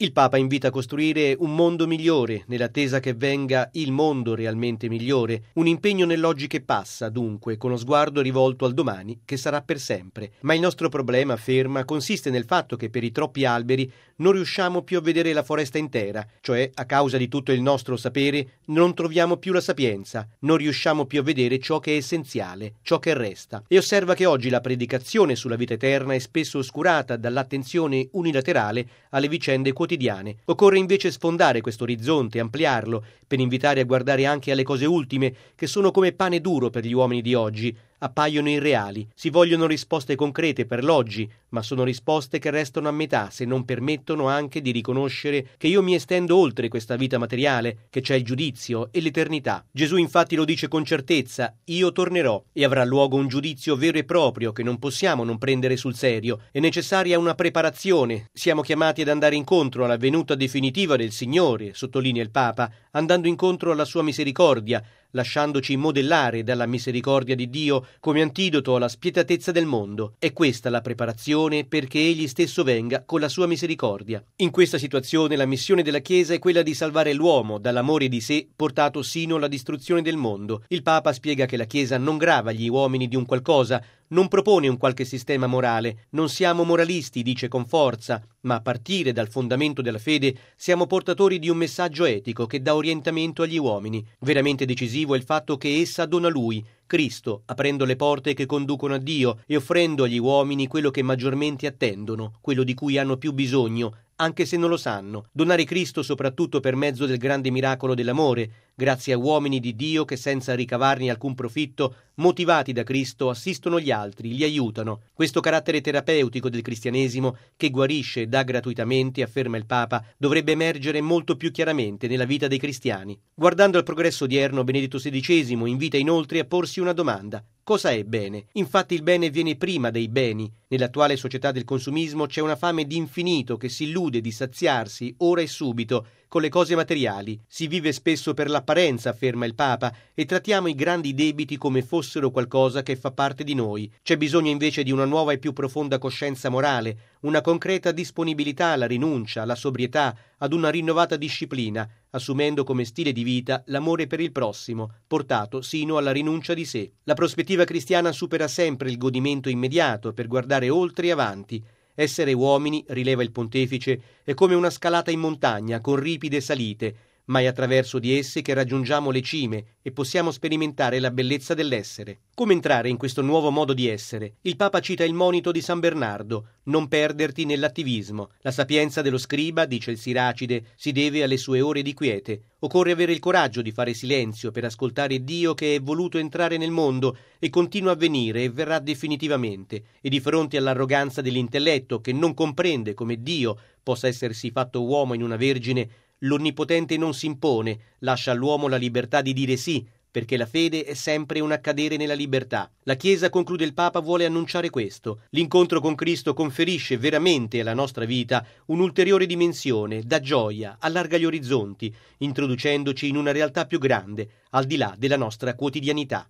Il Papa invita a costruire un mondo migliore, nell'attesa che venga il mondo realmente migliore, un impegno nell'oggi che passa, dunque, con lo sguardo rivolto al domani, che sarà per sempre. Ma il nostro problema, afferma, consiste nel fatto che per i troppi alberi non riusciamo più a vedere la foresta intera, cioè, a causa di tutto il nostro sapere, non troviamo più la sapienza, non riusciamo più a vedere ciò che è essenziale, ciò che resta. E osserva che oggi la predicazione sulla vita eterna è spesso oscurata dall'attenzione unilaterale alle vicende quotidiane. Occorre invece sfondare questo orizzonte, ampliarlo, per invitare a guardare anche alle cose ultime, che sono come pane duro per gli uomini di oggi, appaiono irreali. Si vogliono risposte concrete per l'oggi, ma sono risposte che restano a metà se non permettono anche di riconoscere che io mi estendo oltre questa vita materiale, che c'è il giudizio e l'eternità. Gesù infatti lo dice con certezza: io tornerò, e avrà luogo un giudizio vero e proprio che non possiamo non prendere sul serio. È necessaria una preparazione. Siamo chiamati ad andare incontro alla venuta definitiva del Signore, sottolinea il Papa, andando incontro alla sua misericordia, lasciandoci modellare dalla misericordia di Dio come antidoto alla spietatezza del mondo. È questa la preparazione perché Egli stesso venga con la sua misericordia. In questa situazione la missione della Chiesa è quella di salvare l'uomo dall'amore di sé portato sino alla distruzione del mondo. Il Papa spiega che la Chiesa non grava gli uomini di un qualcosa, non propone un qualche sistema morale, non siamo moralisti, dice con forza, ma a partire dal fondamento della fede siamo portatori di un messaggio etico che dà orientamento agli uomini. Veramente decisivo è il fatto che essa dona Lui, Cristo, aprendo le porte che conducono a Dio e offrendo agli uomini quello che maggiormente attendono, quello di cui hanno più bisogno, anche se non lo sanno. Donare Cristo soprattutto per mezzo del grande miracolo dell'amore, grazie a uomini di Dio che senza ricavarne alcun profitto, motivati da Cristo, assistono gli altri, li aiutano. Questo carattere terapeutico del cristianesimo, che guarisce e dà gratuitamente, afferma il Papa, dovrebbe emergere molto più chiaramente nella vita dei cristiani. Guardando al progresso odierno, Benedetto XVI invita inoltre a porsi una domanda: cosa è bene? Infatti il bene viene prima dei beni. Nell'attuale società del consumismo c'è una fame di infinito che si illude di saziarsi ora e subito con le cose materiali. Si vive spesso per l'apparenza, afferma il Papa, e trattiamo i grandi debiti come fossero qualcosa che fa parte di noi. C'è bisogno invece di una nuova e più profonda coscienza morale, una concreta disponibilità alla rinuncia, alla sobrietà, ad una rinnovata disciplina, assumendo come stile di vita l'amore per il prossimo, portato sino alla rinuncia di sé. La prospettiva cristiana supera sempre il godimento immediato per guardare oltre e avanti. Essere uomini, rileva il pontefice, è come una scalata in montagna con ripide salite, ma è attraverso di esse che raggiungiamo le cime e possiamo sperimentare la bellezza dell'essere. Come entrare in questo nuovo modo di essere? Il Papa cita il monito di San Bernardo: non perderti nell'attivismo. La sapienza dello scriba, dice il Siracide, si deve alle sue ore di quiete. Occorre avere il coraggio di fare silenzio per ascoltare Dio che è voluto entrare nel mondo e continua a venire e verrà definitivamente. E di fronte all'arroganza dell'intelletto che non comprende come Dio possa essersi fatto uomo in una vergine, l'Onnipotente non si impone, lascia all'uomo la libertà di dire sì, perché la fede è sempre un accadere nella libertà. La Chiesa, conclude il Papa, vuole annunciare questo. L'incontro con Cristo conferisce veramente alla nostra vita un'ulteriore dimensione, dà gioia, allarga gli orizzonti, introducendoci in una realtà più grande, al di là della nostra quotidianità.